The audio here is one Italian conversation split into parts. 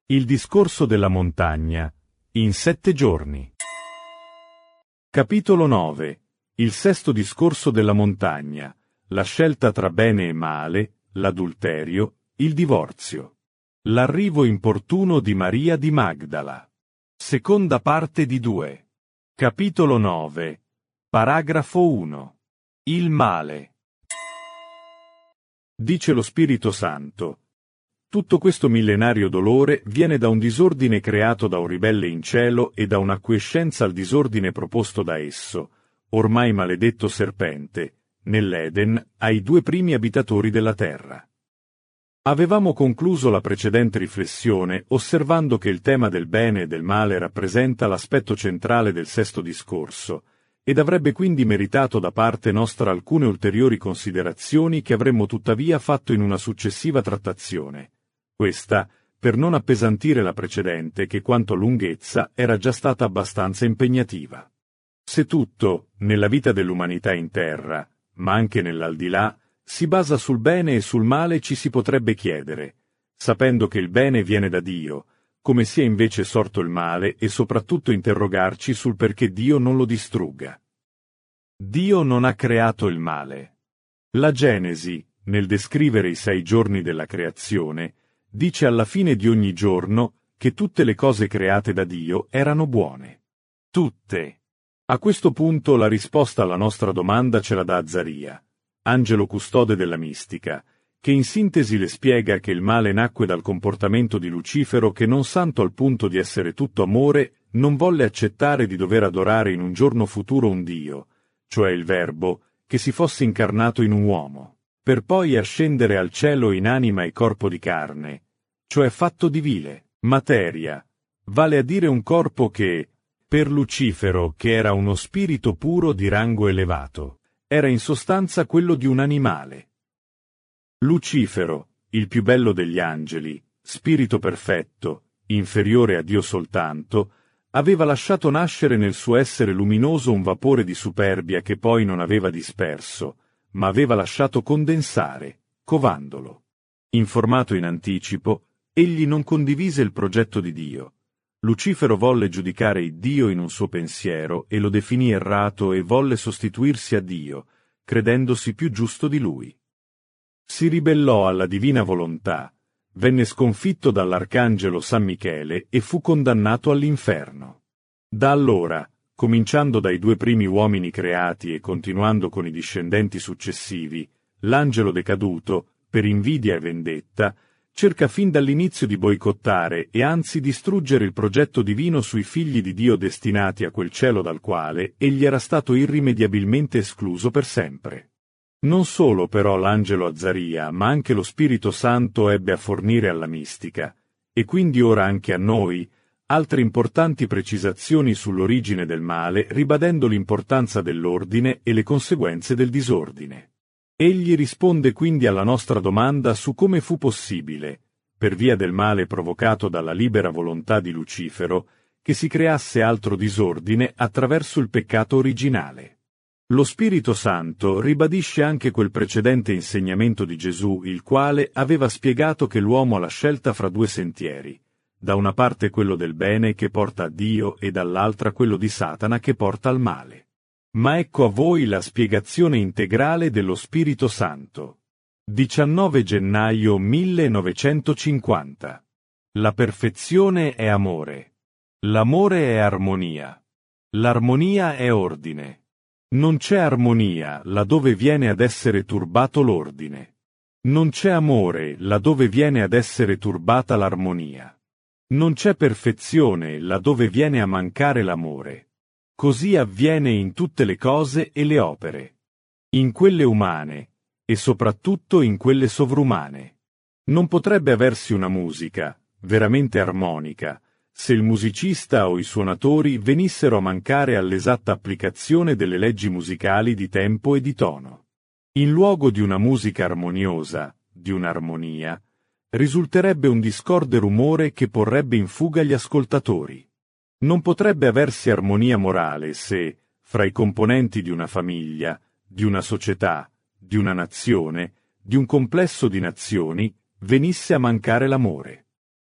Il discorso della montagna, in 7 giorni. Capitolo 9. Il sesto discorso della montagna, la scelta tra bene e male, l'adulterio, il divorzio. L'arrivo importuno di Maria di Magdala. Seconda parte di 2. Capitolo 9. Paragrafo 1. Il male. Dice lo Spirito Santo. Tutto questo millenario dolore viene da un disordine creato da un ribelle in cielo e da un'acquiescenza al disordine proposto da esso, ormai maledetto serpente, nell'Eden, ai 2 primi abitatori della terra. Avevamo concluso la precedente riflessione osservando che il tema del bene e del male rappresenta l'aspetto centrale del sesto discorso, ed avrebbe quindi meritato da parte nostra alcune ulteriori considerazioni che avremmo tuttavia fatto in una successiva trattazione. Questa, per non appesantire la precedente che quanto a lunghezza era già stata abbastanza impegnativa. Se tutto, nella vita dell'umanità in terra, ma anche nell'aldilà, si basa sul bene e sul male ci si potrebbe chiedere, sapendo che il bene viene da Dio, come sia invece sorto il male e soprattutto interrogarci sul perché Dio non lo distrugga. Dio non ha creato il male. La Genesi, nel descrivere i 6 giorni della creazione, dice alla fine di ogni giorno che tutte le cose create da Dio erano buone. Tutte. A questo punto la risposta alla nostra domanda ce la dà Azzaria, angelo custode della mistica, che in sintesi le spiega che il male nacque dal comportamento di Lucifero che, non santo al punto di essere tutto amore, non volle accettare di dover adorare in un giorno futuro un Dio, cioè il Verbo, che si fosse incarnato in un uomo, per poi ascendere al cielo in anima e corpo di carne, cioè fatto di vile, materia, vale a dire un corpo che, per Lucifero, che era uno spirito puro di rango elevato, era in sostanza quello di un animale. Lucifero, il più bello degli angeli, spirito perfetto, inferiore a Dio soltanto, aveva lasciato nascere nel suo essere luminoso un vapore di superbia che poi non aveva disperso, ma aveva lasciato condensare, covandolo. Informato in anticipo, egli non condivise il progetto di Dio. Lucifero volle giudicare il Dio in un suo pensiero e lo definì errato e volle sostituirsi a Dio, credendosi più giusto di lui. Si ribellò alla divina volontà, venne sconfitto dall'arcangelo San Michele e fu condannato all'inferno. Da allora, cominciando dai 2 primi uomini creati e continuando con i discendenti successivi, l'angelo decaduto, per invidia e vendetta, cerca fin dall'inizio di boicottare e anzi distruggere il progetto divino sui figli di Dio destinati a quel cielo dal quale egli era stato irrimediabilmente escluso per sempre. Non solo però l'angelo Azzaria, ma anche lo Spirito Santo ebbe a fornire alla mistica, e quindi ora anche a noi, altre importanti precisazioni sull'origine del male, ribadendo l'importanza dell'ordine e le conseguenze del disordine. Egli risponde quindi alla nostra domanda su come fu possibile, per via del male provocato dalla libera volontà di Lucifero, che si creasse altro disordine attraverso il peccato originale. Lo Spirito Santo ribadisce anche quel precedente insegnamento di Gesù, il quale aveva spiegato che l'uomo ha la scelta fra 2 sentieri, da una parte quello del bene che porta a Dio e dall'altra quello di Satana che porta al male. Ma ecco a voi la spiegazione integrale dello Spirito Santo. 19 gennaio 1950. La perfezione è amore. L'amore è armonia. L'armonia è ordine. Non c'è armonia laddove viene ad essere turbato l'ordine. Non c'è amore laddove viene ad essere turbata l'armonia. Non c'è perfezione laddove viene a mancare l'amore. Così avviene in tutte le cose e le opere. In quelle umane, e soprattutto in quelle sovrumane. Non potrebbe aversi una musica, veramente armonica, se il musicista o i suonatori venissero a mancare all'esatta applicazione delle leggi musicali di tempo e di tono. In luogo di una musica armoniosa, di un'armonia, risulterebbe un discorde rumore che porrebbe in fuga gli ascoltatori. Non potrebbe aversi armonia morale se, fra i componenti di una famiglia, di una società, di una nazione, di un complesso di nazioni, venisse a mancare l'amore.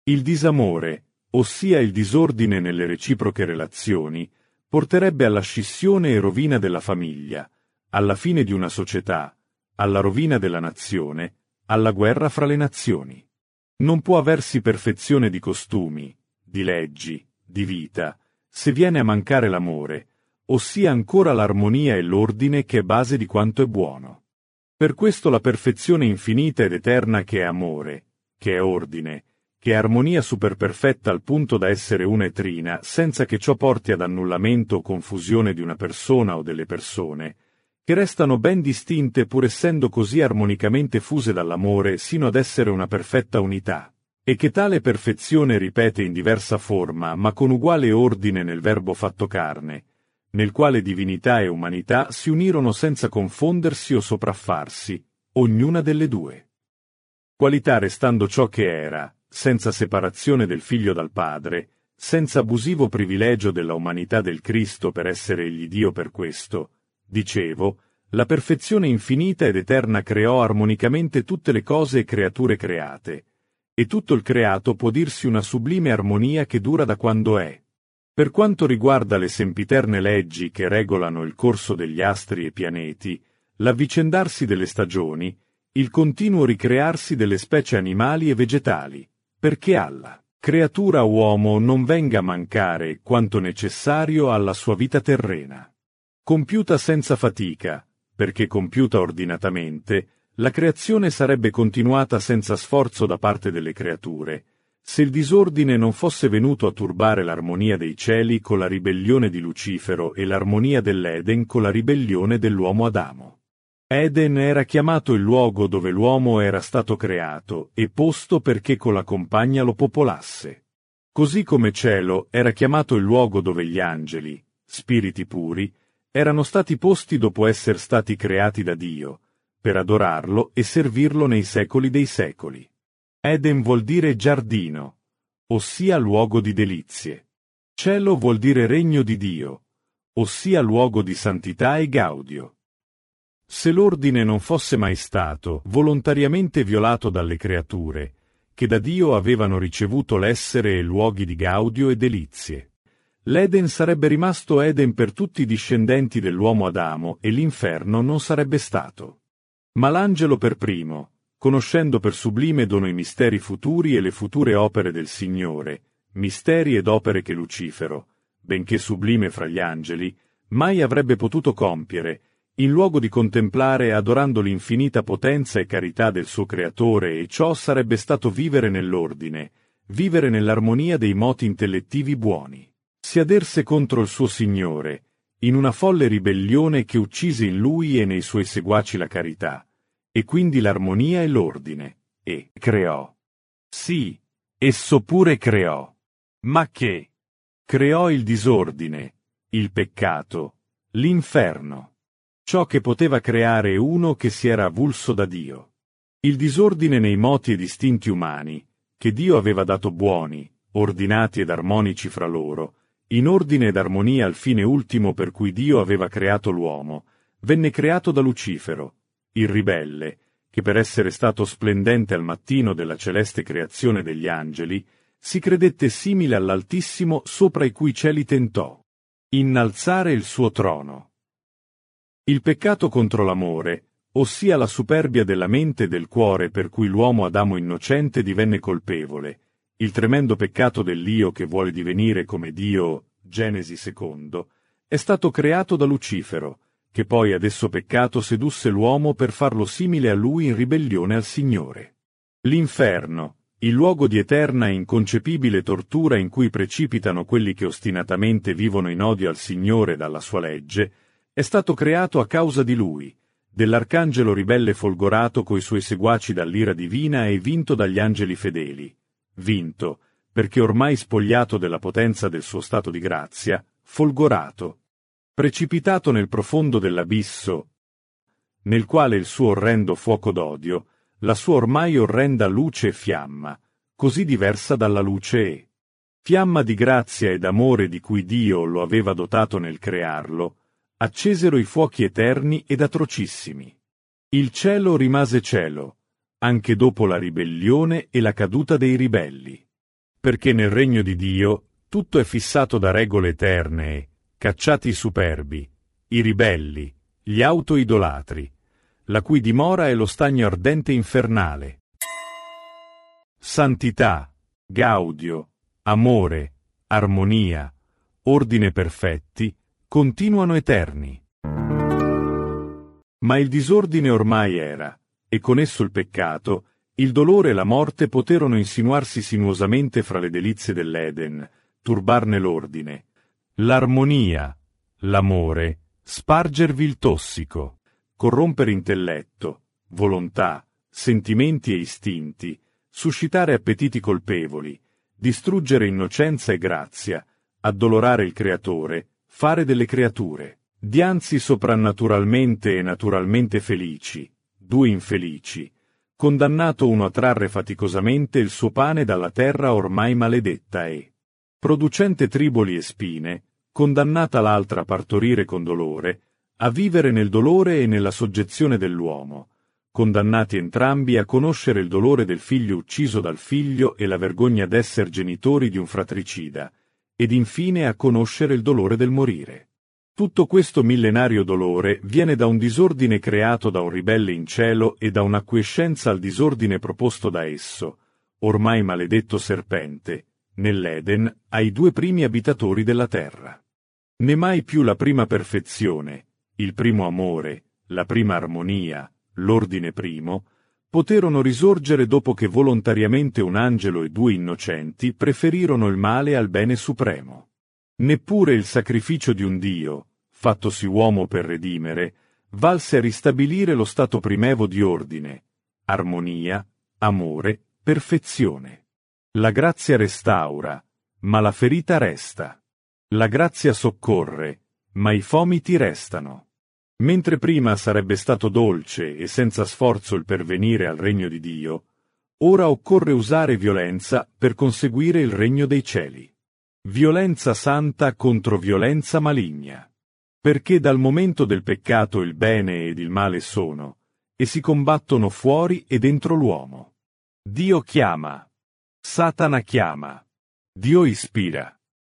Il disamore, ossia il disordine nelle reciproche relazioni, porterebbe alla scissione e rovina della famiglia, alla fine di una società, alla rovina della nazione, alla guerra fra le nazioni. Non può aversi perfezione di costumi, di leggi, di vita, se viene a mancare l'amore, ossia ancora l'armonia e l'ordine che è base di quanto è buono. Per questo la perfezione infinita ed eterna che è amore, che è ordine, che è armonia superperfetta al punto da essere una e trina, senza che ciò porti ad annullamento o confusione di una persona o delle persone, che restano ben distinte pur essendo così armonicamente fuse dall'amore sino ad essere una perfetta unità, e che tale perfezione ripete in diversa forma ma con uguale ordine nel Verbo fatto carne, nel quale divinità e umanità si unirono senza confondersi o sopraffarsi, ognuna delle due. Qualità restando ciò che era, senza separazione del Figlio dal Padre, senza abusivo privilegio della umanità del Cristo per essere egli Dio per questo. Dicevo, la perfezione infinita ed eterna creò armonicamente tutte le cose e creature create, e tutto il creato può dirsi una sublime armonia che dura da quando è. Per quanto riguarda le sempiterne leggi che regolano il corso degli astri e pianeti, l'avvicendarsi delle stagioni, il continuo ricrearsi delle specie animali e vegetali, perché alla creatura uomo non venga a mancare quanto necessario alla sua vita terrena. Compiuta senza fatica, perché compiuta ordinatamente, la creazione sarebbe continuata senza sforzo da parte delle creature, se il disordine non fosse venuto a turbare l'armonia dei cieli con la ribellione di Lucifero e l'armonia dell'Eden con la ribellione dell'uomo Adamo. Eden era chiamato il luogo dove l'uomo era stato creato e posto perché con la compagna lo popolasse. Così come cielo era chiamato il luogo dove gli angeli, spiriti puri, erano stati posti dopo essere stati creati da Dio, per adorarlo e servirlo nei secoli dei secoli. Eden vuol dire giardino, ossia luogo di delizie. Cielo vuol dire regno di Dio, ossia luogo di santità e gaudio. Se l'ordine non fosse mai stato volontariamente violato dalle creature, che da Dio avevano ricevuto l'essere e luoghi di gaudio e delizie, l'Eden sarebbe rimasto Eden per tutti i discendenti dell'uomo Adamo e l'inferno non sarebbe stato. Ma l'angelo per primo, conoscendo per sublime dono i misteri futuri e le future opere del Signore, misteri ed opere che Lucifero, benché sublime fra gli angeli, mai avrebbe potuto compiere, in luogo di contemplare adorando l'infinita potenza e carità del suo Creatore, e ciò sarebbe stato vivere nell'ordine, vivere nell'armonia dei moti intellettivi buoni. Si aderse contro il suo Signore, in una folle ribellione che uccise in lui e nei suoi seguaci la carità, e quindi l'armonia e l'ordine, e creò. Sì, esso pure creò. Ma che? Creò il disordine, il peccato, l'inferno. Ciò che poteva creare uno che si era avulso da Dio. Il disordine nei moti e distinti umani, che Dio aveva dato buoni, ordinati ed armonici fra loro, in ordine ed armonia al fine ultimo per cui Dio aveva creato l'uomo, venne creato da Lucifero, il ribelle, che per essere stato splendente al mattino della celeste creazione degli angeli, si credette simile all'Altissimo sopra i cui cieli tentò innalzare il suo trono. Il peccato contro l'amore, ossia la superbia della mente e del cuore per cui l'uomo Adamo innocente divenne colpevole, il tremendo peccato dell'io che vuole divenire come Dio, Genesi 2, è stato creato da Lucifero, che poi ad esso peccato sedusse l'uomo per farlo simile a lui in ribellione al Signore. L'inferno, il luogo di eterna e inconcepibile tortura in cui precipitano quelli che ostinatamente vivono in odio al Signore dalla sua legge, è stato creato a causa di lui, dell'arcangelo ribelle folgorato coi suoi seguaci dall'ira divina e vinto dagli angeli fedeli. Vinto, perché ormai spogliato della potenza del suo stato di grazia, folgorato, precipitato nel profondo dell'abisso, nel quale il suo orrendo fuoco d'odio, la sua ormai orrenda luce e fiamma, così diversa dalla luce e fiamma di grazia ed amore di cui Dio lo aveva dotato nel crearlo, accesero i fuochi eterni ed atrocissimi. Il cielo rimase cielo, anche dopo la ribellione e la caduta dei ribelli. perché nel regno di Dio tutto è fissato da regole eterne, cacciati i superbi, i ribelli, gli autoidolatri, la cui dimora è lo stagno ardente infernale. Santità, gaudio, amore, armonia, ordine perfetti, continuano eterni. Ma il disordine ormai era, e con esso il peccato, il dolore e la morte poterono insinuarsi sinuosamente fra le delizie dell'Eden, turbarne l'ordine. L'armonia, l'amore, spargervi il tossico, corrompere intelletto, volontà, sentimenti e istinti, suscitare appetiti colpevoli, distruggere innocenza e grazia, addolorare il creatore, fare delle creature, dianzi soprannaturalmente e naturalmente felici, due infelici, condannato uno a trarre faticosamente il suo pane dalla terra ormai maledetta e, producente triboli e spine, condannata l'altra a partorire con dolore, a vivere nel dolore e nella soggezione dell'uomo, condannati entrambi a conoscere il dolore del figlio ucciso dal figlio e la vergogna d'esser genitori di un fratricida, ed infine a conoscere il dolore del morire. Tutto questo millenario dolore viene da un disordine creato da un ribelle in cielo e da un'acquiescenza al disordine proposto da esso, ormai maledetto serpente, nell'Eden, ai due primi abitatori della terra. Né mai più la prima perfezione, il primo amore, la prima armonia, l'ordine primo, poterono risorgere dopo che volontariamente un angelo e due innocenti preferirono il male al bene supremo. Neppure il sacrificio di un Dio, fattosi uomo per redimere, valse a ristabilire lo stato primevo di ordine, armonia, amore, perfezione. La grazia restaura, ma la ferita resta. La grazia soccorre, ma i fomiti restano. Mentre prima sarebbe stato dolce e senza sforzo il pervenire al regno di Dio, ora occorre usare violenza per conseguire il regno dei cieli. Violenza santa contro violenza maligna. Perché dal momento del peccato il bene ed il male sono, e si combattono fuori e dentro l'uomo. Dio chiama. Satana chiama. Dio ispira.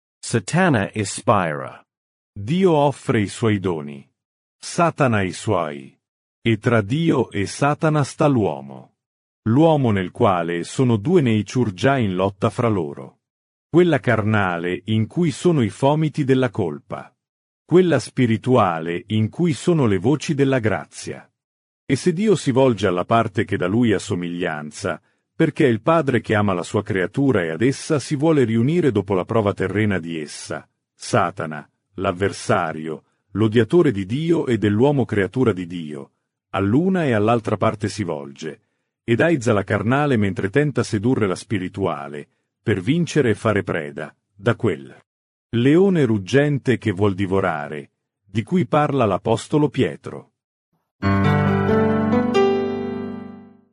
Satana ispira. Dio offre i suoi doni. Satana i suoi. E tra Dio e Satana sta l'uomo. L'uomo nel quale sono due nature già in lotta fra loro. Quella carnale in cui sono i fomiti della colpa. Quella spirituale in cui sono le voci della grazia. E se Dio si volge alla parte che da lui ha somiglianza, perché è il Padre che ama la sua creatura e ad essa si vuole riunire dopo la prova terrena di essa, Satana, l'avversario, l'odiatore di Dio e dell'uomo creatura di Dio, all'una e all'altra parte si volge, ed aizza la carnale mentre tenta sedurre la spirituale, per vincere e fare preda, da quel leone ruggente che vuol divorare, di cui parla l'Apostolo Pietro.